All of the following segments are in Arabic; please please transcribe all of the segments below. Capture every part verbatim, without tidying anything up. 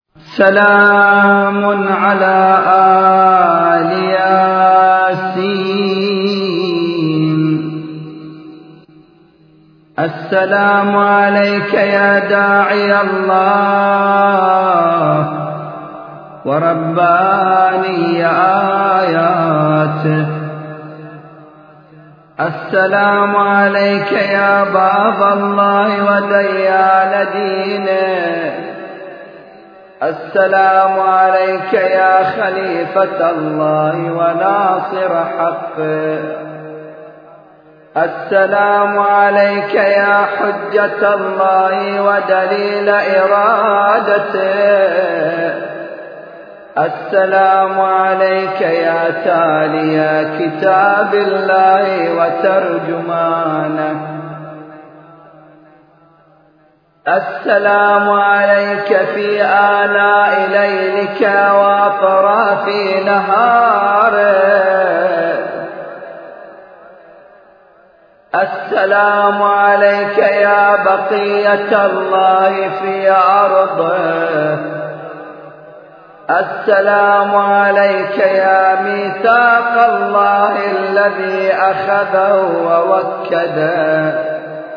سلام على آل ياسين. السلام عليك يا داعي الله ورباني آياته. السلام عليك يا باب الله وديان دينه. السلام عليك يا خليفة الله وناصر حقه. السلام عليك يا حجة الله ودليل إرادته. السلام عليك يا تالي كتاب الله وترجمانه. السلام عليك في آلاء ليلك وأطراف نهارك. السلام عليك يا بقية الله في أرضه. السلام عليك يا ميثاق الله الذي أخذه ووكده.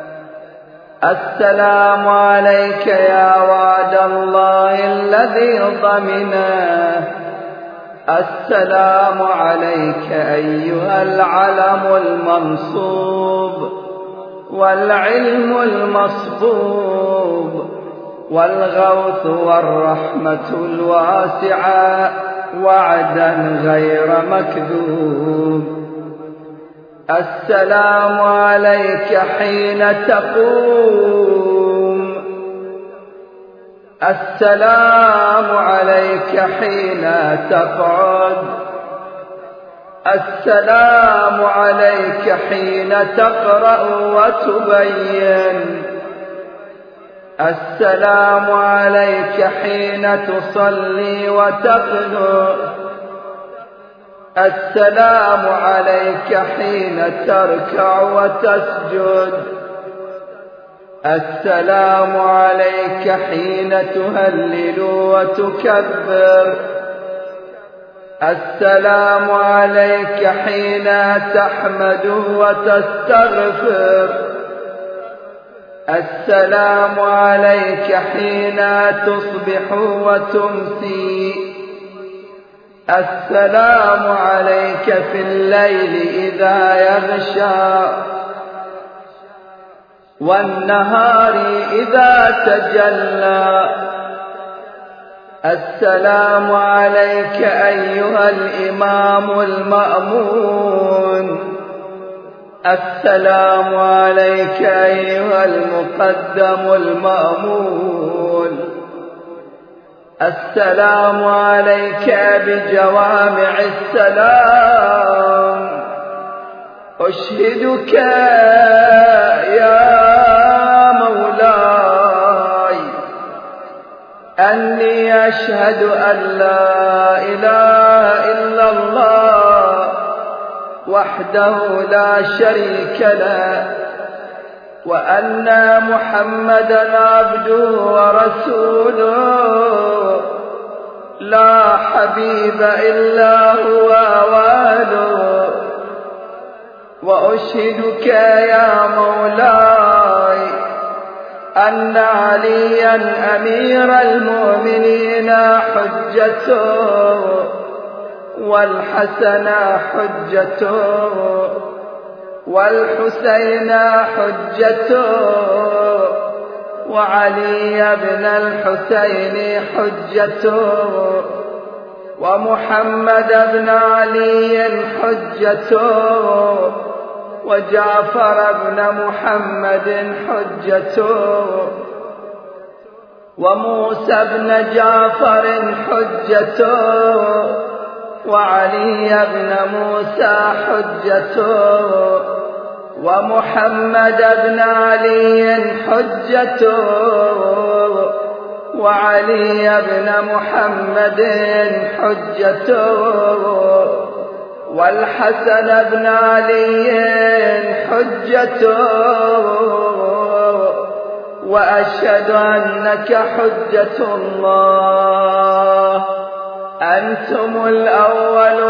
السلام عليك يا وعد الله الذي ضمنه. السلام عليك أيها العلم المنصوب والعلم المصبوب والغوث والرحمة الواسعة وعدا غير مكذوب. السلام عليك حين تقوم. السلام عليك حين تقعد. السلام عليك حين تقرأ وتبين. السلام عليك حين تصلي وتقنت. السلام عليك حين تركع وتسجد. السلام عليك حين تهلل وتكبر. السلام عليك حين تحمد وتستغفر. السلام عليك حين تصبح وتمسي. السلام عليك في الليل إذا يغشى والنهار إذا تجلى. السلام عليك أيها الإمام المأمون. السلام عليك أيها المقدم المأمون. السلام عليك بجوامع السلام. أشهدك يا مولاي أني أشهد أن لا إله إلا الله وحده لا شريك له وأن محمدا عبده ورسوله لا حبيب إلا هو واله. وأشهدك يا مولاي أن عليا أمير المؤمنين حجته والحسن حجته والحسين حجته وعلي بن الحسين حجته ومحمد بن علي حجته وجعفر بن محمد حجته وموسى بن جعفر حجته وعلي بن موسى حجته ومحمد بن علي حجته وعلي بن محمد حجته والحسن بن علي حجته وأشهد أنك حجة الله، أنتم الأول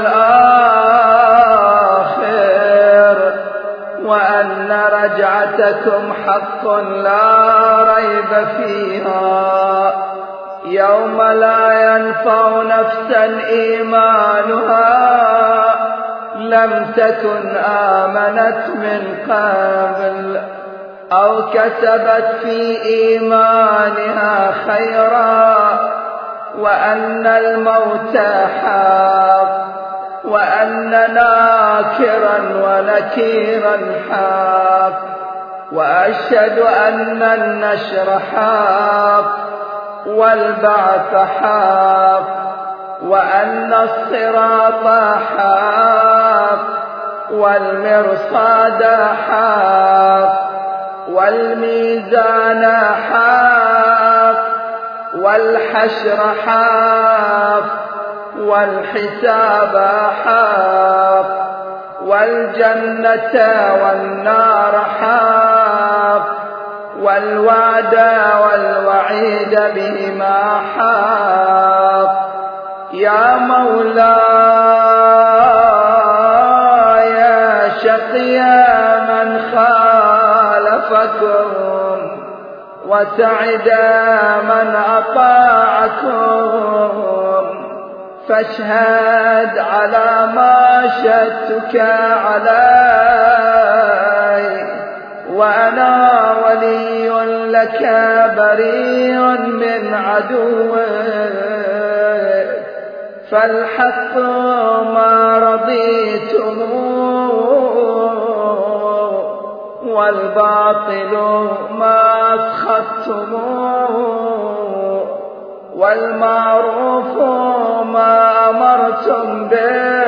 والآخر، وأن رجعتكم حق لا ريب فيها، يوم لا ينفع نفسا إيمانها لم تكن آمنت من قبل أو كسبت في إيمانها خيرا، وأن الموت حق، وأن ناكرا ونكيرا حق، وأشهد أن النشر حق والبعث حق، وأن الصراط حق والمرصاد حق والميزان حق والحشر حق والحساب حق والجنة والنار حق والوعد والوعيد بهما حق. يا مولاي شقيا من خالفكم وسعدا من أطاعكم، فاشهد على ما شهدتك علي، وأنا ولي لك بريء من عدوك، فالحق ما رضيتم والباطل ما أسخطتم، والمعروف ما أمرتم به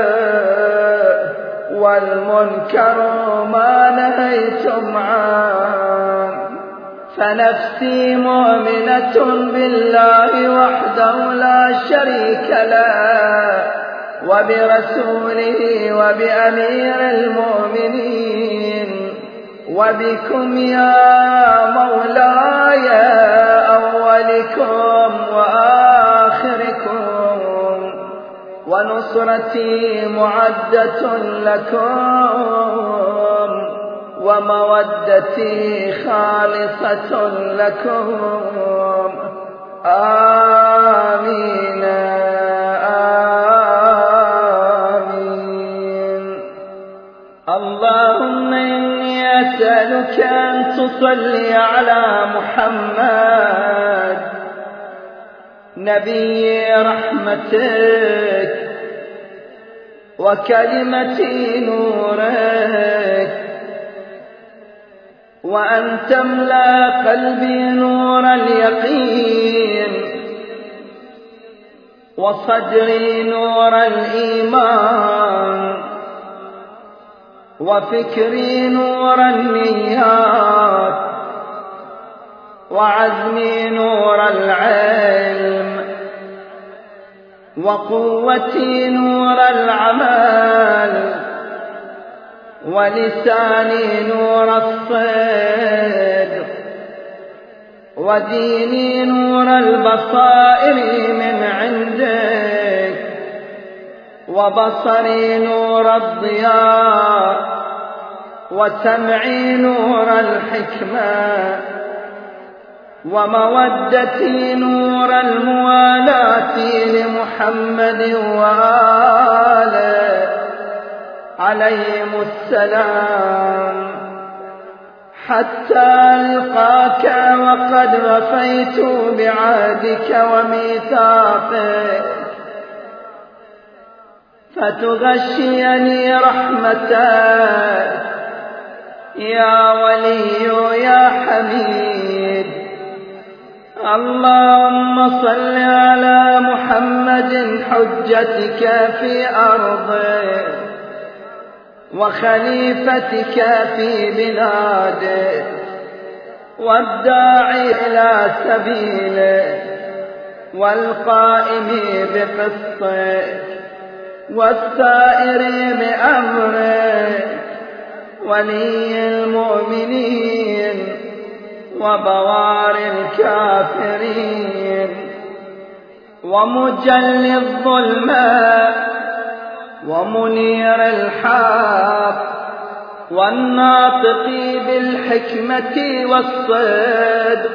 والمنكر ما نهيتم عنه. فنفسي مؤمنة بالله وحده لا شريك له وبرسوله وبأمير المؤمنين وبكم يا مولاي أولكم وآخركم، ونصرتي معدة لكم ومودتي خالصة لكم. آمين آمين. اللهم إني أسألك أن تصلي على محمد نبي رحمتك وكلمة نورك، وأن تملأ قلبي نور اليقين وصدري نور الإيمان وفكري نور النيات وعزمي نور العلم وقوتي نور العمل ولساني نور الصدق وديني نور البصائر من عندك وبصري نور الضياء وسمعي نور الحكمة ومودتي نور الموالاة لمحمد وآله عليهم السلام، حتى ألقاك وقد وفيت بعهدك وميثاقك، فتغشيني رحمتك يا ولي يا حميد. اللهم صل على محمد حجتك في أرضك وخليفتك في بلادك والداعي إلى سبيلك والقائم بقسطك والسائر بأمرك ولي المؤمنين وبوار الكافرين ومجلي الظلمة ومنير الحق والناطق بالحكمة والصدق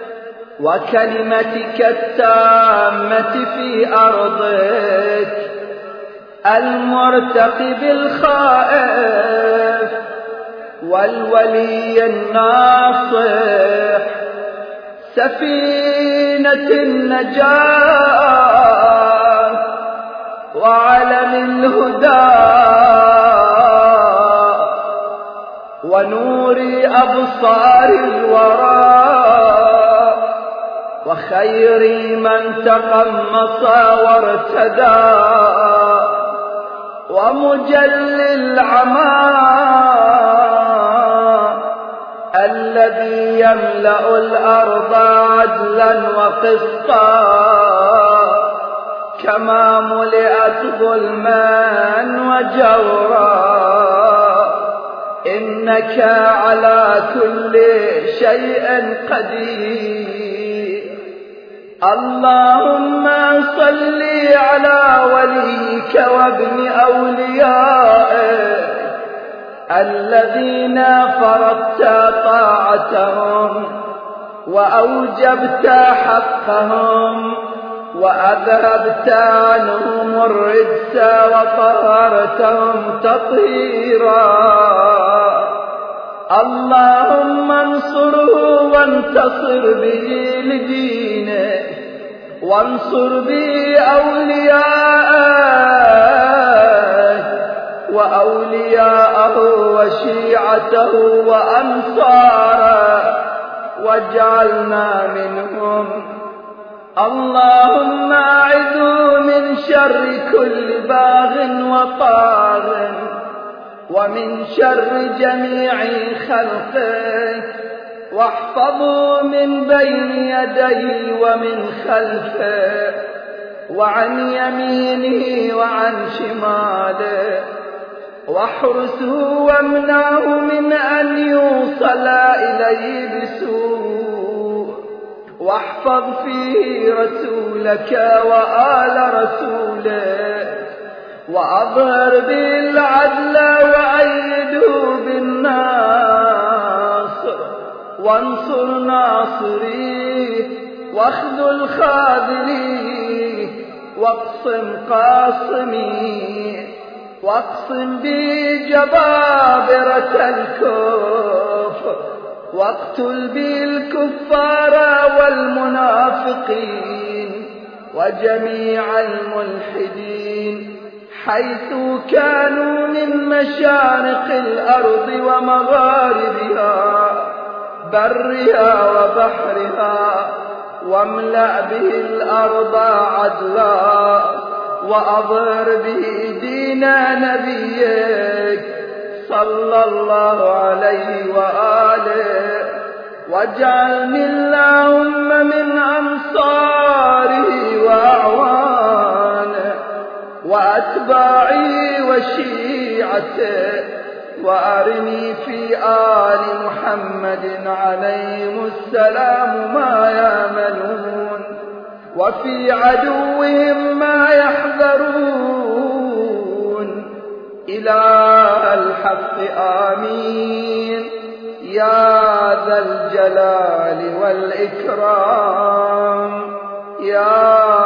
وكلمتك التامة في أرضك المرتقب الخائف والولي الناصح سفينة النجاة وعلم الهدى ونور أبصار الورى وخير من تقمص وارتدى ومجل العمى الذي يملأ الأرض عدلا وقسطا كما ملئت ظلما وجورا إنك على كل شيء قدير. اللهم صل على وليك وابن أوليائك الذين فرضت طاعتهم وأوجبت حقهم وأذهبت عنهم الرجس وطهرتهم تطهيرا. اللهم انصره وانتصر به لدينه وانصر به أولياءه وأولياءه وشيعته وأنصاره واجعلنا منهم. اللهم أعذه من شر كل باغ وطاغ ومن شر جميع خلقه واحفظه من بين يديه ومن خلفه وعن يمينه وعن شماله واحرسه وامنعه من أن يوصل إليه بسوء واحفظ فيه رسولك وآل رسوله وأظهر به العدل وأيده بالناصر وانصر ناصريه واخذل خاذليه واقسم قاصميه واقسم به جبابرة الكفر واقتل به الكفار والمنافقين وجميع الملحدين حيث كانوا من مشارق الأرض ومغاربها برها وبحرها واملأ به الأرض عدلا وأظهر به دين نبيك صلى الله عليه وآله واجعلني اللهم من أنصاره وأعوانه وأتباعي وشيعته وأرني في آل محمد عليهم السلام ما يأمنون وفي عدوهم ما يحذرون. إله الحق آمين يا ذا الجلال والإكرام يا